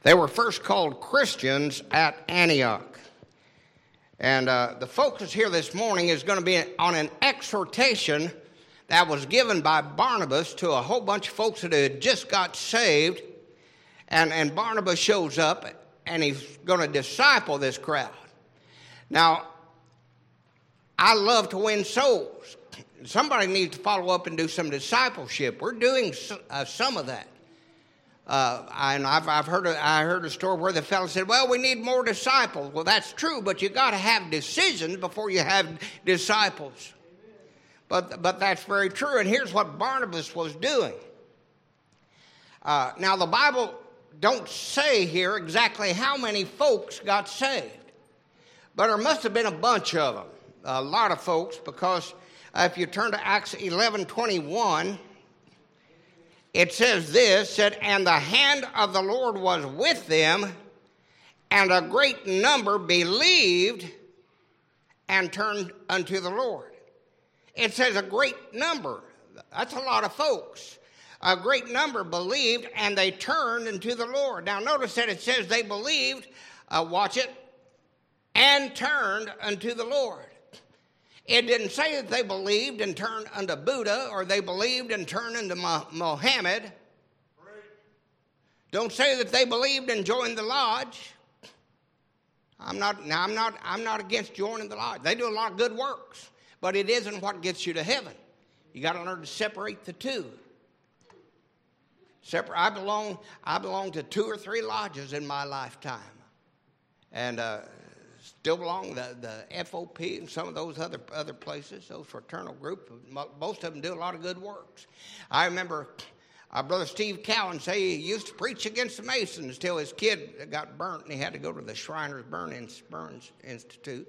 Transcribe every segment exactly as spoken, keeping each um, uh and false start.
They were first called Christians at Antioch. And uh, the focus here this morning is going to be on an exhortation that was given by Barnabas to a whole bunch of folks that had just got saved. And, and Barnabas shows up, and he's going to disciple this crowd. Now, I love to win souls. Somebody needs to follow up and do some discipleship. We're doing uh, some of that. Uh, and I've, I've heard a, I heard a story where the fellow said, well, we need more disciples. Well, that's true, but you got to have decisions before you have disciples. But, but that's very true, and here's what Barnabas was doing. Uh, now, the Bible don't say here exactly how many folks got saved, but there must have been a bunch of them, a lot of folks, because uh, if you turn to Acts eleven twenty-one, it says this, said, and the hand of the Lord was with them, and a great number believed and turned unto the Lord. It says a great number. That's a lot of folks. A great number believed, and they turned unto the Lord. Now, notice that it says they believed, uh, watch it, and turned unto the Lord. It didn't say that they believed and turned unto Buddha, or they believed and turned unto Mohammed. Don't say that they believed and joined the lodge. I'm not, now I'm not, I'm not against joining the lodge. They do a lot of good works, but it isn't what gets you to heaven. You got to learn to separate the two. Separate. I belong. I belong to two or three lodges in my lifetime, and uh, still belong to the, the F O P and some of those other other places. Those fraternal group. Most of them do a lot of good works. I remember our brother Steve Cowan say he used to preach against the Masons until his kid got burnt and he had to go to the Shriners Burn Burns Institute.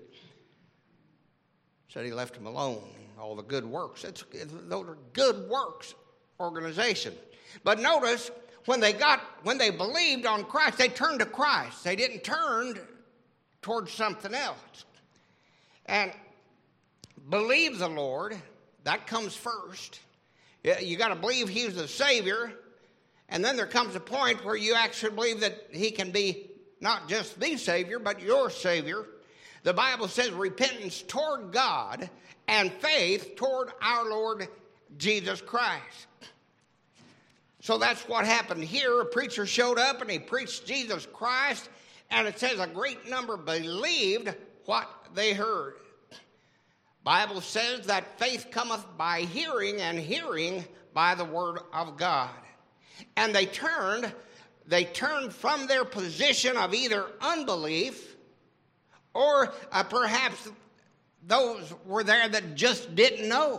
Said he left him alone. All the good works. It's, it's those are good works organization. But notice, when they got, when they believed on Christ, they turned to Christ. They didn't turn towards something else. And believe the Lord, that comes first. You got to believe He's the Savior. And then there comes a point where you actually believe that He can be not just the Savior, but your Savior. The Bible says repentance toward God and faith toward our Lord Jesus Christ. So that's what happened here. A preacher showed up and he preached Jesus Christ, and it says a great number believed what they heard. Bible says that faith cometh by hearing, and hearing by the word of God. And they turned, they turned from their position of either unbelief, or uh, perhaps those were there that just didn't know.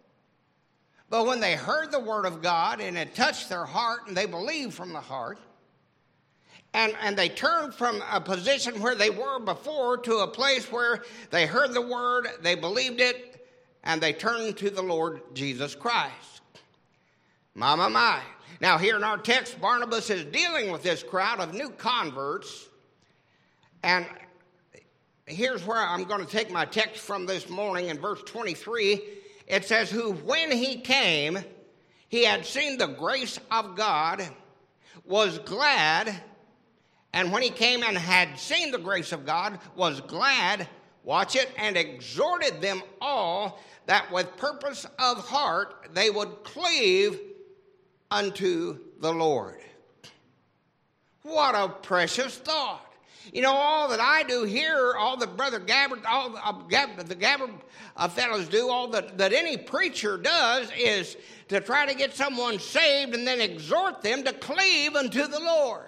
But when they heard the word of God and it touched their heart and they believed from the heart, and, and they turned from a position where they were before to a place where they heard the word, they believed it, and they turned to the Lord Jesus Christ. My, my, my. Now here in our text, Barnabas is dealing with this crowd of new converts, and here's where I'm going to take my text from this morning in verse twenty-three. It says, who when he came, he had seen the grace of God, was glad, and when he came and had seen the grace of God, was glad, watch it, and exhorted them all that with purpose of heart they would cleave unto the Lord. What a precious thought. You know, all that I do here, all that Brother Gabbard, all the, uh, Gab, the Gabbard uh, fellows do, all that, that any preacher does is to try to get someone saved and then exhort them to cleave unto the Lord.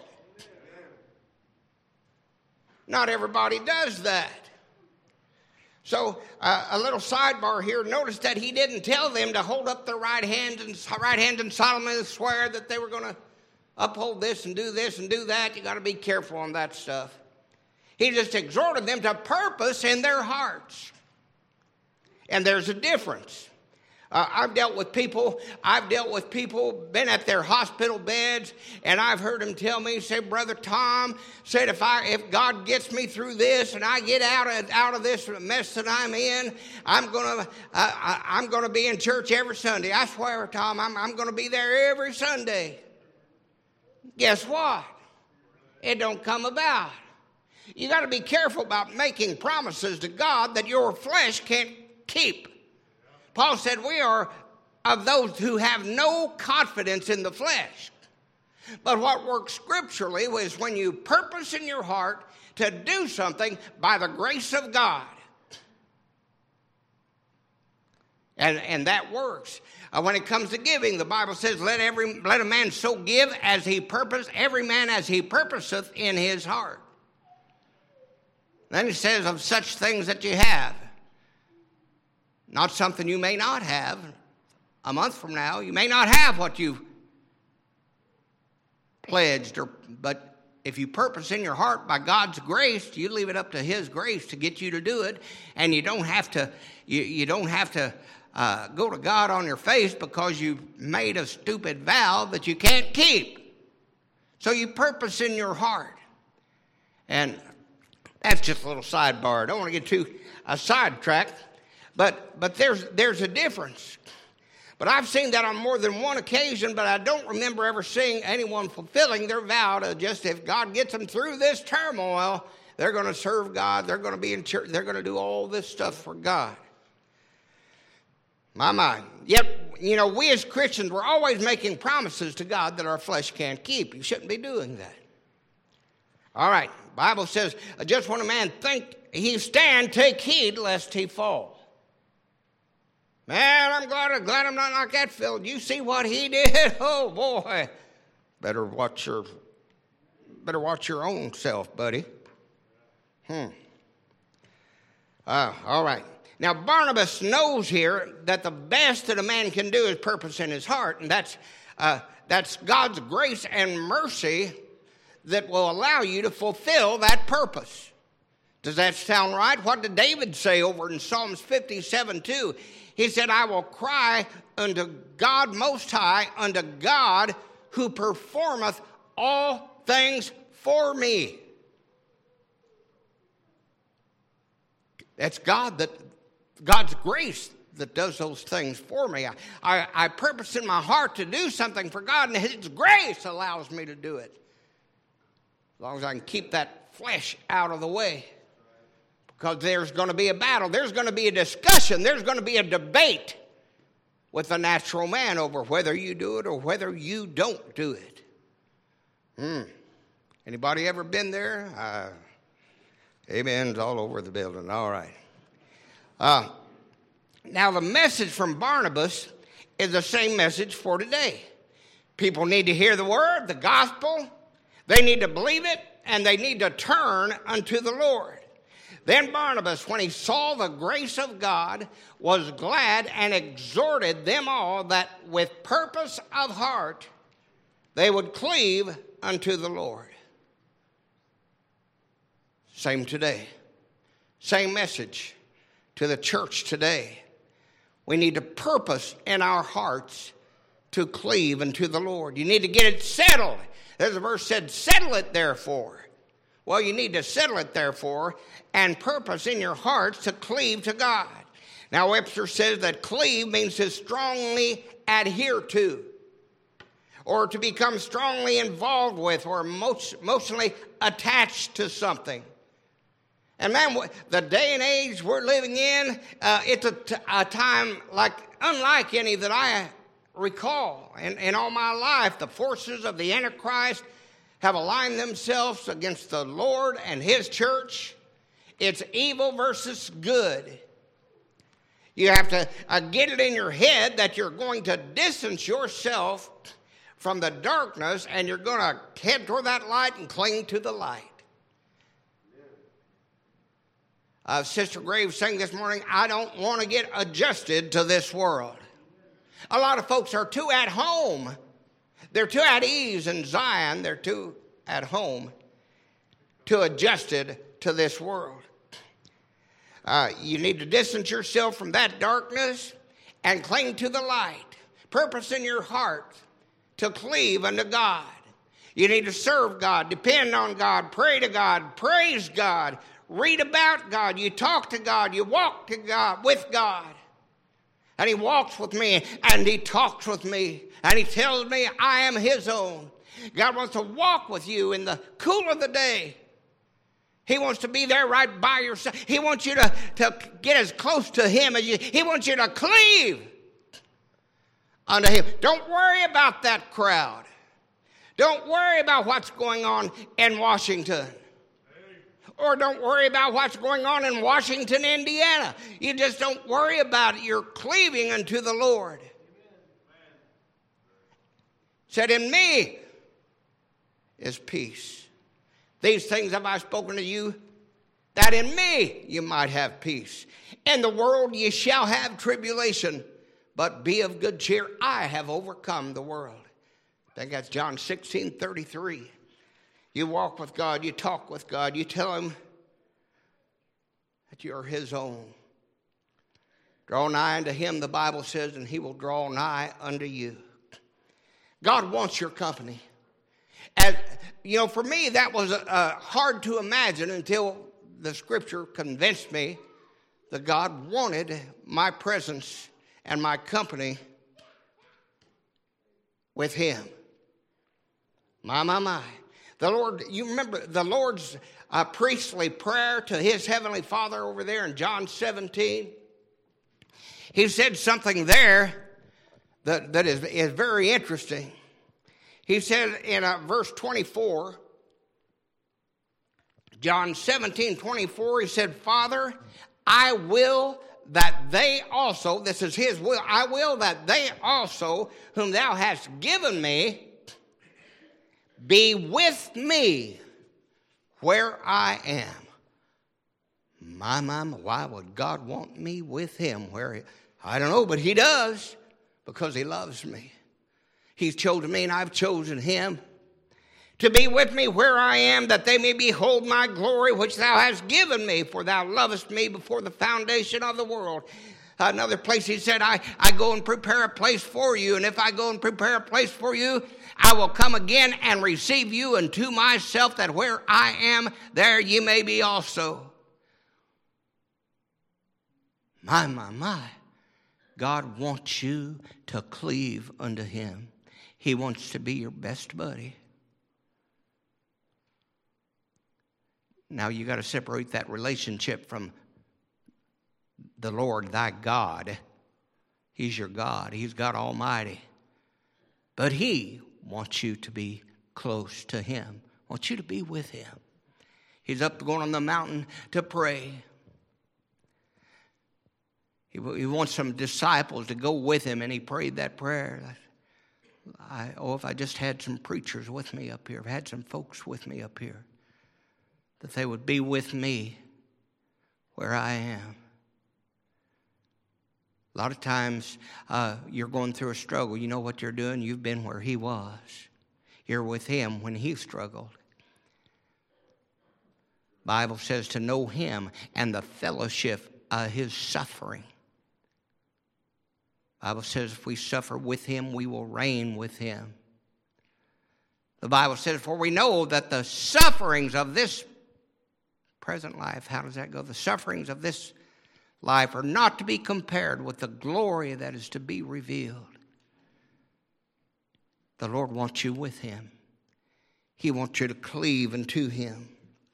Not everybody does that. So uh, a little sidebar here. Notice that he didn't tell them to hold up their right hand and right hand and solemnly swear that they were going to uphold this and do this and do that. You got to be careful on that stuff. He just exhorted them to purpose in their hearts. And there's a difference. Uh, I've dealt with people, I've dealt with people, been at their hospital beds, and I've heard them tell me, say, Brother Tom, said, if I, if God gets me through this and I get out of, out of this mess that I'm in, I'm going to, uh, I'm going to be in church every Sunday. I swear, Tom, I'm, I'm going to be there every Sunday. Guess what? it don't come about. You got to be careful about making promises to God that your flesh can't keep. Paul said we are of those who have no confidence in the flesh. But what works scripturally is when you purpose in your heart to do something by the grace of God. And, and that works. Uh, when it comes to giving, the Bible says, let every let a man so give as he purpose, every man as he purposeth in his heart. Then it says of such things that you have. Not something you may not have. A month from now, you may not have what you pledged, or but if you purpose in your heart by God's grace, you leave it up to His grace to get you to do it, and you don't have to. You, you don't have to uh, go to God on your face because you made a stupid vow that you can't keep. So you purpose in your heart, and that's just a little sidebar. I don't want to get too uh, sidetracked, but but there's there's a difference. But I've seen that on more than one occasion, but I don't remember ever seeing anyone fulfilling their vow to just, if God gets them through this turmoil, they're going to serve God, they're going to be in church, they're going to do all this stuff for God. My mind. Yet, you know, we as Christians, we're always making promises to God that our flesh can't keep. You shouldn't be doing that. All right, the Bible says, just when a man think he stand, take heed lest he fall. Man, I'm glad, glad I'm not like that, Phil. You see what he did? Oh, boy. Better watch your, better watch your own self, buddy. Hmm. Uh, all right. Now, Barnabas knows here that the best that a man can do is purpose in his heart, and that's, uh, that's God's grace and mercy that will allow you to fulfill that purpose. Does that sound right? What did David say over in Psalms fifty-seven two? He said, I will cry unto God Most High, unto God who performeth all things for me. That's God, that God's grace that does those things for me. I, I, I purpose in my heart to do something for God, and His grace allows me to do it. As long as I can keep that flesh out of the way. Because there's going to be a battle. There's going to be a discussion. There's going to be a debate with the natural man over whether you do it or whether you don't do it. Hmm. Anybody ever been there? Uh, amens all over the building. All right. Uh, now, the message from Barnabas is the same message for today. People need to hear the word, the gospel. They need to believe it, and they need to turn unto the Lord. Then Barnabas, when he saw the grace of God, was glad and exhorted them all that with purpose of heart they would cleave unto the Lord. Same today. Same message to the church today. We need to purpose in our hearts to cleave unto the Lord. You need to get it settled. There's a verse said, settle it therefore. Well, you need to settle it, therefore, and purpose in your hearts to cleave to God. Now, Webster says that cleave means to strongly adhere to, or to become strongly involved with, or emotionally attached to something. And man, the day and age we're living in, uh, it's a, t- a time like unlike any that I recall. In, in all my life, the forces of the Antichrist have aligned themselves against the Lord and His church. It's evil versus good. You have to uh, get it in your head that you're going to distance yourself from the darkness and you're going to head toward that light and cling to the light. Uh, Sister Graves sang this morning, I don't want to get adjusted to this world. A lot of folks are too at home. They're too at ease in Zion. They're too at home, too adjusted to this world. Uh, you need to distance yourself from that darkness and cling to the light. Purpose in your heart to cleave unto God. You need to serve God, depend on God, pray to God, praise God, read about God. You talk to God, you walk to God, with God. And He walks with me, and He talks with me, and He tells me I am His own. God wants to walk with you in the cool of the day. He wants to be there right by your side. He wants you to, to get as close to him as you. He wants you to cleave unto him. Don't worry about that crowd. Don't worry about what's going on in Washington. Or don't worry about what's going on in Washington, Indiana. You just don't worry about it. You're cleaving unto the Lord. Said, in me is peace. These things have I spoken to you, that in me you might have peace. In the world ye shall have tribulation, but be of good cheer. I have overcome the world. I think that's John sixteen thirty-three. You walk with God, you talk with God, you tell him that you're his own. Draw nigh unto him, the Bible says, and he will draw nigh unto you. God wants your company. And, you know, for me, that was uh, hard to imagine until the scripture convinced me that God wanted my presence and my company with him. My, my, my. The Lord, you remember the Lord's uh, priestly prayer to his heavenly Father over there in John seventeen? He said something there that, that is, is very interesting. He said in uh, verse twenty-four, John seventeen twenty-four, he said, Father, I will that they also, this is his will, I will that they also, whom thou hast given me, be with me where I am. My, my, my, why would God want me with him? Where he, I don't know, but he does, because he loves me. He's chosen me and I've chosen him to be with me where I am, that they may behold my glory which thou hast given me, for thou lovest me before the foundation of the world. Another place he said, I, I go and prepare a place for you, and if I go and prepare a place for you, I will come again and receive you unto myself, that where I am, there ye may be also. My, my, my. God wants you to cleave unto him. He wants to be your best buddy. Now you got to separate that relationship from the Lord thy God. He's your God. He's God Almighty. But he wants you to be close to him. Wants you to be with him. He's up going on the mountain to pray. He, he wants some disciples to go with him, and he prayed that prayer. I, oh, if I just had some preachers with me up here, if I had some folks with me up here, that they would be with me where I am. A lot of times uh, you're going through a struggle. You know what you're doing? You've been where he was. You're with him when he struggled. Bible says to know him and the fellowship of his suffering. Bible says if we suffer with him, we will reign with him. The Bible says, for we know that the sufferings of this present life, how does that go? The sufferings of this life are not to be compared with the glory that is to be revealed. The Lord wants you with him. He wants you to cleave unto him.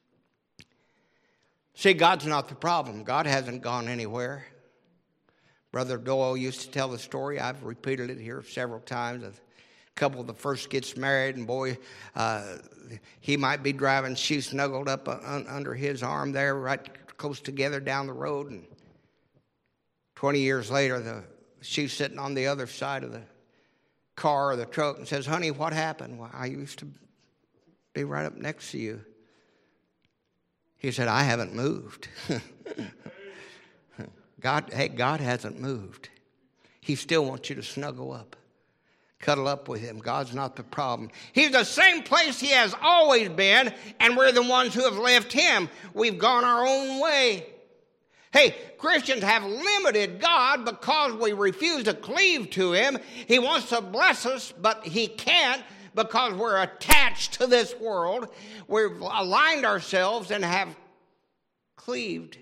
See, God's not the problem. God hasn't gone anywhere. Brother Doyle used to tell the story. I've repeated it here several times. A couple that first gets married, and boy, uh, he might be driving. She's snuggled up un- under his arm there, right close together down the road. And twenty years later, the, she's sitting on the other side of the car or the truck and says, honey, what happened? Well, I used to be right up next to you. He said, I haven't moved. God, hey, God hasn't moved. He still wants you to snuggle up, cuddle up with him. God's not the problem. He's the same place he has always been, and we're the ones who have left him. We've gone our own way. Hey, Christians have limited God because we refuse to cleave to him. He wants to bless us, but he can't because we're attached to this world. We've aligned ourselves and have cleaved.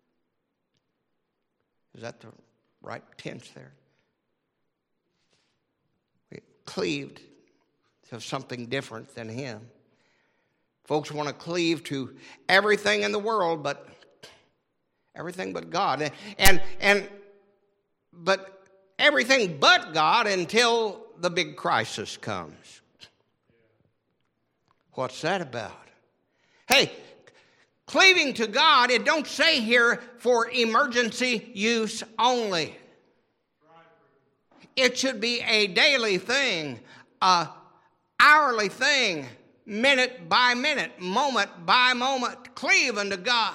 Is that the right tense there? We cleaved to something different than him. Folks want to cleave to everything in the world, but everything but God. And, and, but everything but God until the big crisis comes. What's that about? Hey, cleaving to God, it don't say here for emergency use only. It should be a daily thing, a hourly thing, minute by minute, moment by moment, cleave unto God.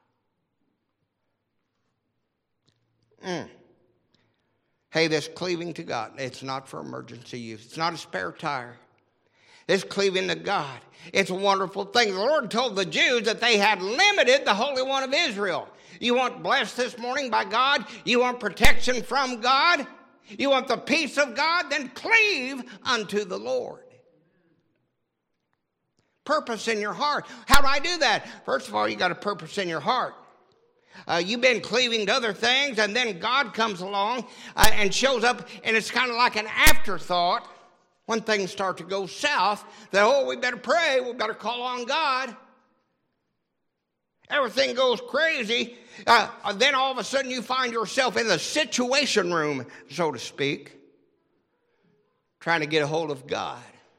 Mm. Hey, this cleaving to God, it's not for emergency use. It's not a spare tire. This cleaving to God, it's a wonderful thing. The Lord told the Jews that they had limited the Holy One of Israel. You want blessed this morning by God? You want protection from God? You want the peace of God? Then cleave unto the Lord. Purpose in your heart. How do I do that? First of all, you got a purpose in your heart. Uh, you've been cleaving to other things, and then God comes along uh, and shows up, and it's kind of like an afterthought when things start to go south, that, oh, we better pray, we better call on God. Everything goes crazy. Uh, then all of a sudden you find yourself in the situation room, so to speak, trying to get a hold of God.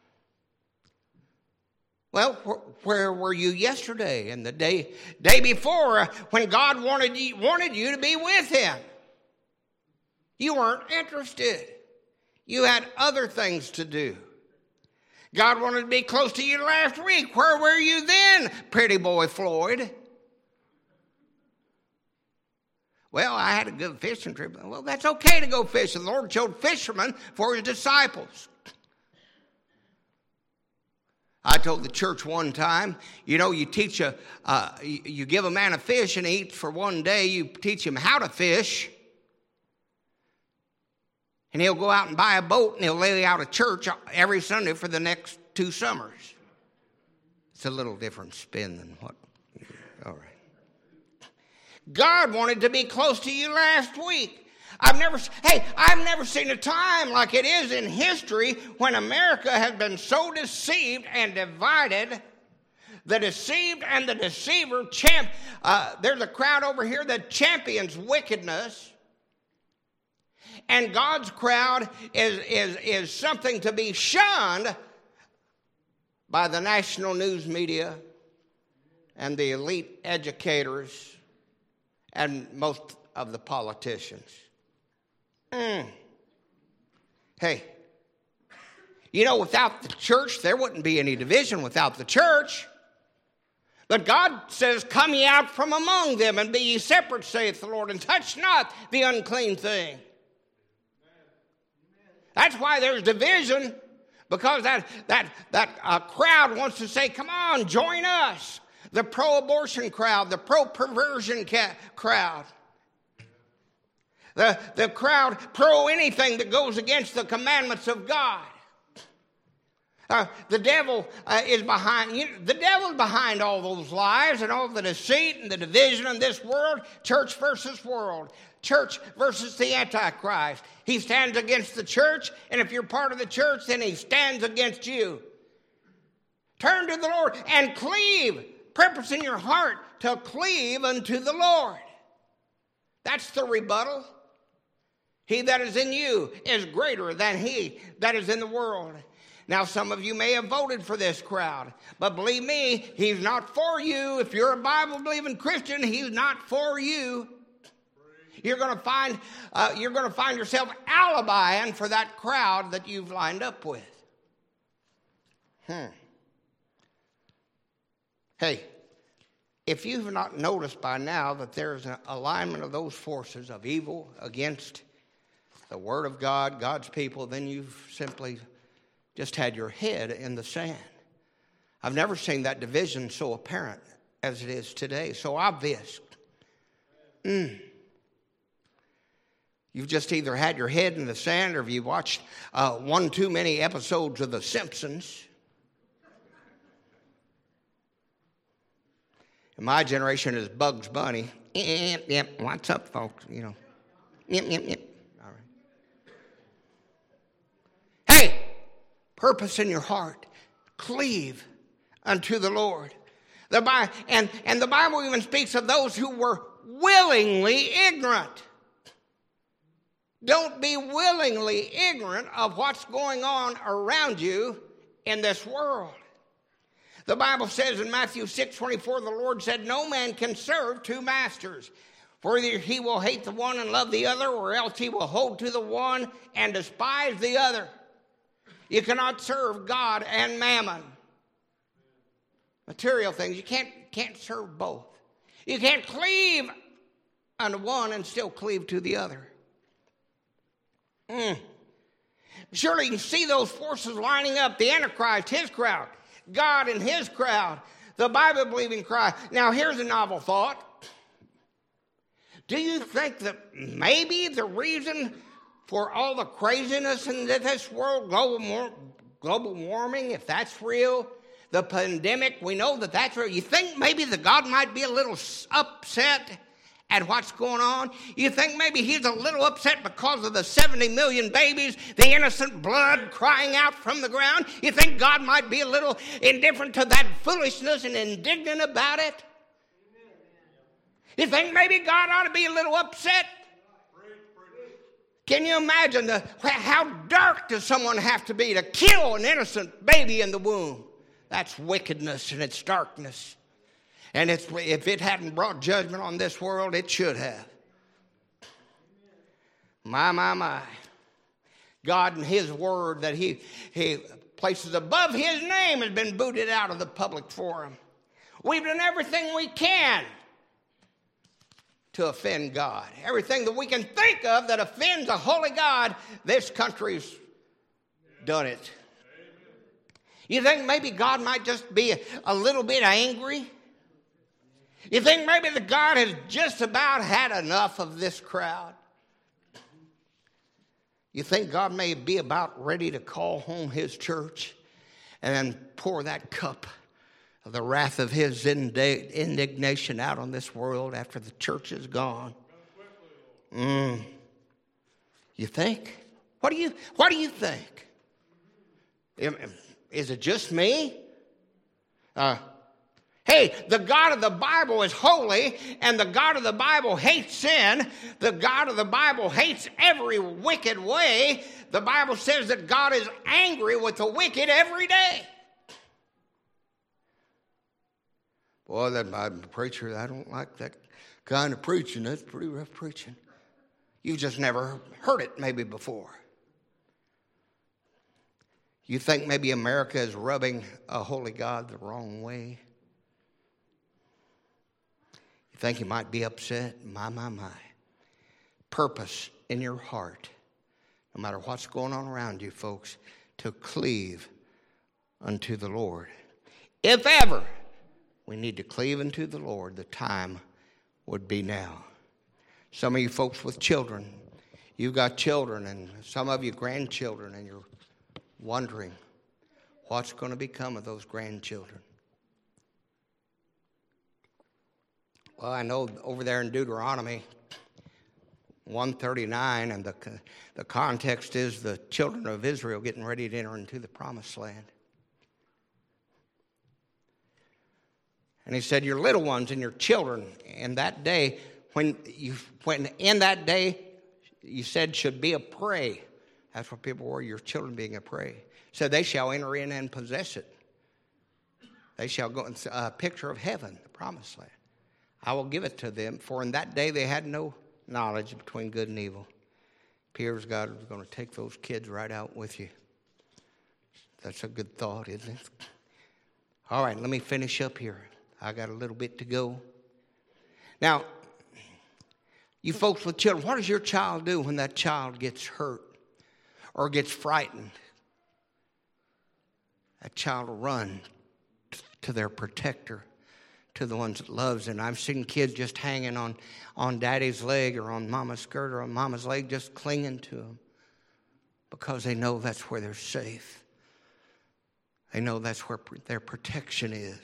Well, wh- where were you yesterday and the day day before uh, when God wanted you, wanted you to be with him? You weren't interested. You had other things to do. God wanted to be close to you last week. Where were you then, pretty boy Floyd? Well, I had a good fishing trip. Well, that's okay to go fishing. The Lord showed fishermen for his disciples. I told the church one time, you know, you teach a, uh, you give a man a fish and he eats for one day. You teach him how to fish. And he'll go out and buy a boat and he'll lay out a church every Sunday for the next two summers. It's a little different spin than what, all right. God wanted to be close to you last week. I've never, hey, I've never seen a time like it is in history when America has been so deceived and divided. The deceived and the deceiver champ. Uh, there's a crowd over here that champions wickedness. And God's crowd is, is, is something to be shunned by the national news media and the elite educators and most of the politicians. Mm. Hey, you know, without the church, there wouldn't be any division without the church. But God says, come ye out from among them and be ye separate, saith the Lord, and touch not the unclean thing. That's why there's division, because that, that, that uh, crowd wants to say, come on, join us. The pro-abortion crowd, the pro-perversion ca- crowd. The, the crowd pro-anything that goes against the commandments of God. Uh, the devil uh, is behind, you know, the devil is behind all those lies and all the deceit and the division in this world, church versus world. Church versus the Antichrist. He stands against the church, and if you're part of the church, then he stands against you. Turn to the Lord and cleave. Purpose in your heart to cleave unto the Lord. That's the rebuttal. He that is in you is greater than he that is in the world. Now, some of you may have voted for this crowd, but believe me, he's not for you. If you're a Bible-believing Christian, he's not for you. You're going to find uh, you're going to find yourself alibiing for that crowd that you've lined up with. Hmm. Hey, if you've not noticed by now that there's an alignment of those forces of evil against the Word of God, God's people, then you've simply just had your head in the sand. I've never seen that division so apparent as it is today, so obvious. Mm. You've just either had your head in the sand or you've watched uh, one too many episodes of The Simpsons. In my generation is Bugs Bunny. Yep, yep, what's up, folks? You know. Yep, yep, yep. All right. Hey, Purpose in your heart. Cleave unto the Lord. The Bible, and, and the Bible even speaks of those who were willingly ignorant. Don't be willingly ignorant of what's going on around you in this world. The Bible says in Matthew six twenty-four, the Lord said, no man can serve two masters. For either he will hate the one and love the other, or else he will hold to the one and despise the other. You cannot serve God and mammon. Material things. You can't, can't serve both. You can't cleave unto one and still cleave to the other. Mm. Surely you can see those forces lining up. The Antichrist, his crowd. God and his crowd. The Bible-believing crowd. Now here's a novel thought. Do you think that maybe the reason for all the craziness in this world, global, global warming, if that's real, the pandemic, we know that that's real. You think maybe that God might be a little upset at what's going on? You think maybe he's a little upset because of the seventy million babies, the innocent blood crying out from the ground? You think God might be a little indifferent to that foolishness and indignant about it? You think maybe God ought to be a little upset? Can you imagine the, how dark does someone have to be to kill an innocent baby in the womb? That's wickedness and it's darkness. And it's, if it hadn't brought judgment on this world, it should have. My, my, my. God and his word that he, he places above his name has been booted out of the public forum. We've done everything we can to offend God. Everything that we can think of that offends a holy God, this country's done it. You think maybe God might just be a, a little bit angry? You think maybe that God has just about had enough of this crowd? You think God may be about ready to call home his church and then pour that cup of the wrath of his indignation out on this world after the church is gone? Mm. You think? What do you, what do you think? Is it just me? Uh, hey, the God of the Bible is holy, and the God of the Bible hates sin. The God of the Bible hates every wicked way. The Bible says that God is angry with the wicked every day. Boy, that Bible preacher, I don't like that kind of preaching. That's pretty rough preaching. You've just never heard it maybe before. You think maybe America is rubbing a holy God the wrong way? You think you might be upset? My, my, my. Purpose in your heart, no matter what's going on around you, folks, to cleave unto the Lord. If ever we need to cleave unto the Lord, the time would be now. Some of you folks with children, you've got children, and some of you grandchildren, and you're wondering what's going to become of those grandchildren. Well, I know over there in Deuteronomy one thirty-nine, and the, the context is the children of Israel getting ready to enter into the promised land. And he said, your little ones and your children in that day, when you when in that day you said should be a prey. That's what people were, your children being a prey. So they shall enter in and possess it. They shall go in a picture of heaven, the promised land. I will give it to them, for in that day they had no knowledge between good and evil. Appears God is going to take those kids right out with you. That's a good thought, isn't it? All right, let me finish up here. I got a little bit to go. Now, you folks with children, what does your child do when that child gets hurt or gets frightened? That child will run to their protector, to the ones that loves them. I've seen kids just hanging on, on daddy's leg or on mama's skirt or on mama's leg, just clinging to them because they know that's where they're safe. They know that's where their protection is.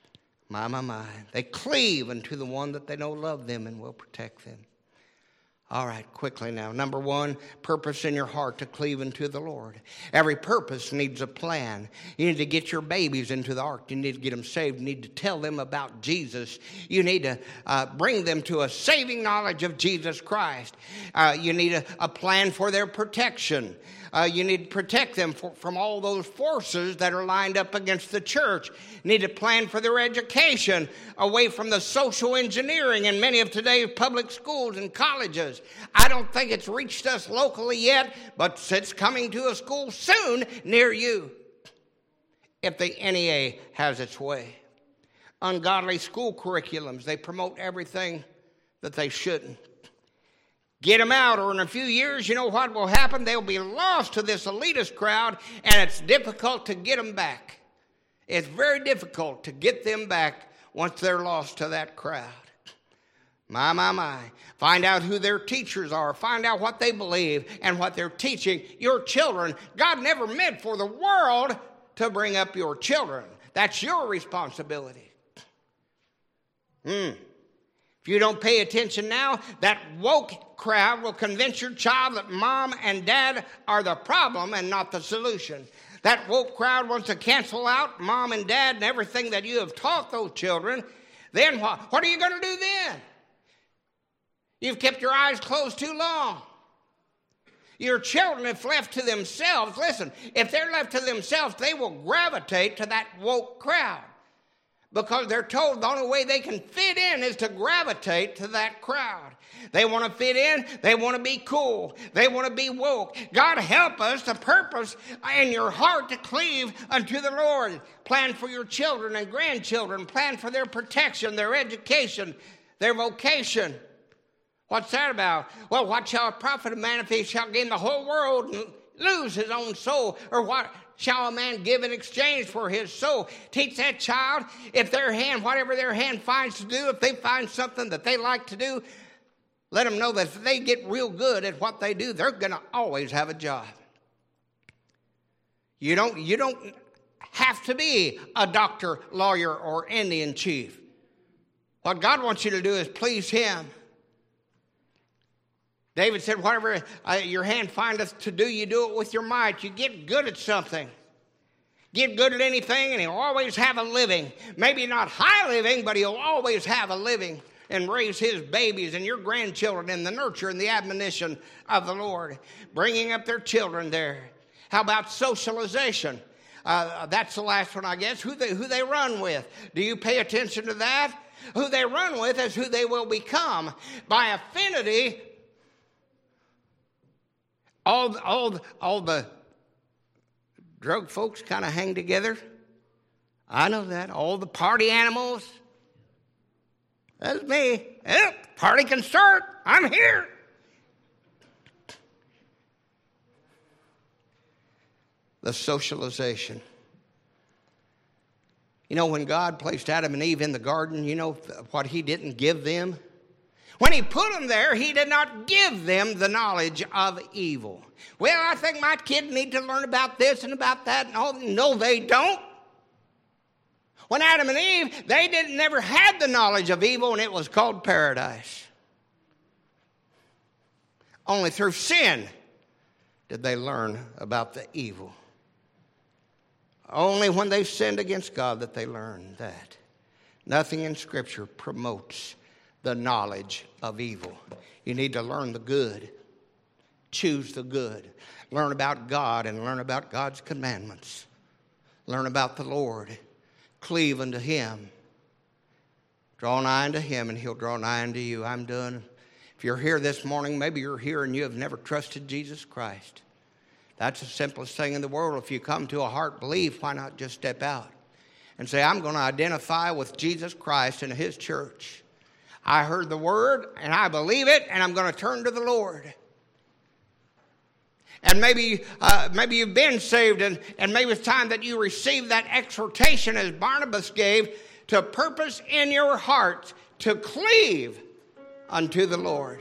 My, my, my. They cleave unto the one that they know love them and will protect them. All right, quickly now. Number one, purpose in your heart to cleave unto the Lord. Every purpose needs a plan. You need to get your babies into the ark. You need to get them saved. You need to tell them about Jesus. You need to uh, bring them to a saving knowledge of Jesus Christ. Uh, you need a, a plan for their protection. Uh, you need to protect them for, from all those forces that are lined up against the church. You need to plan for their education away from the social engineering in many of today's public schools and colleges. I don't think it's reached us locally yet, but it's coming to a school soon near you if the N E A has its way. Ungodly school curriculums, they promote everything that they shouldn't. Get them out, or in a few years, you know what will happen? They'll be lost to this elitist crowd, and it's difficult to get them back. It's very difficult to get them back once they're lost to that crowd. My, my, my. Find out who their teachers are. Find out what they believe and what they're teaching your children. God never meant for the world to bring up your children. That's your responsibility. Hmm. If you don't pay attention now, that woke crowd will convince your child that mom and dad are the problem and not the solution. That woke crowd wants to cancel out mom and dad and everything that you have taught those children. Then what? What are you going to do then? You've kept your eyes closed too long. Your children, if left to themselves, listen, if they're left to themselves, they will gravitate to that woke crowd. Because they're told the only way they can fit in is to gravitate to that crowd. They want to fit in. They want to be cool. They want to be woke. God help us to purpose in your heart to cleave unto the Lord. Plan for your children and grandchildren. Plan for their protection, their education, their vocation. What's that about? Well, what shall it profit a man if he shall gain the whole world and lose his own soul? Or what shall a man give in exchange for his soul? Teach that child, if their hand, whatever their hand finds to do, if they find something that they like to do, let them know that if they get real good at what they do, they're going to always have a job. You don't, you don't have to be a doctor, lawyer, or Indian chief. What God wants you to do is please him. David said, whatever uh, your hand findeth to do, you do it with your might. You get good at something. Get good at anything, and he'll always have a living. Maybe not high living, but he'll always have a living and raise his babies and your grandchildren in the nurture and the admonition of the Lord, bringing up their children there. How about socialization? Uh, that's the last one, I guess. Who they, who they run with. Do you pay attention to that? Who they run with is who they will become. By affinity, All, all, all the drug folks kind of hang together. I know that. All the party animals. That's me. Yep, party can start. I'm here. The socialization. You know, when God placed Adam and Eve in the garden, you know what he didn't give them? When he put them there, he did not give them the knowledge of evil. Well, I think my kid need to learn about this and about that. And all. No, they don't. When Adam and Eve, they didn't never had the knowledge of evil, and it was called paradise. Only through sin did they learn about the evil. Only when they sinned against God that they learned that. Nothing in Scripture promotes the knowledge of evil. You need to learn the good. Choose the good. Learn about God and learn about God's commandments. Learn about the Lord. Cleave unto him. Draw nigh unto him and he'll draw nigh unto you. I'm done. If you're here this morning, maybe you're here and you have never trusted Jesus Christ. That's the simplest thing in the world. If you come to a heart belief, why not just step out and say, I'm going to identify with Jesus Christ and his church. I heard the word, and I believe it, and I'm going to turn to the Lord. And maybe uh, maybe you've been saved, and, and maybe it's time that you receive that exhortation as Barnabas gave to purpose in your heart to cleave unto the Lord.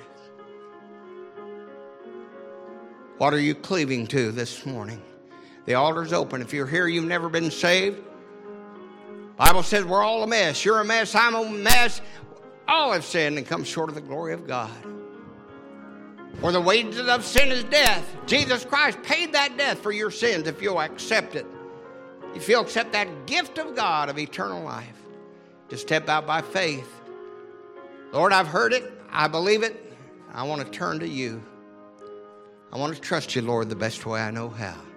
What are you cleaving to this morning? The altar's open. If you're here, you've never been saved. The Bible says we're all a mess. You're a mess. I'm a mess. All have sinned and come short of the glory of God. For the wages of sin is death. Jesus Christ paid that death for your sins if you'll accept it. If you'll accept that gift of God of eternal life. Just step out by faith. Lord, I've heard it. I believe it. I want to turn to you. I want to trust you, Lord, the best way I know how.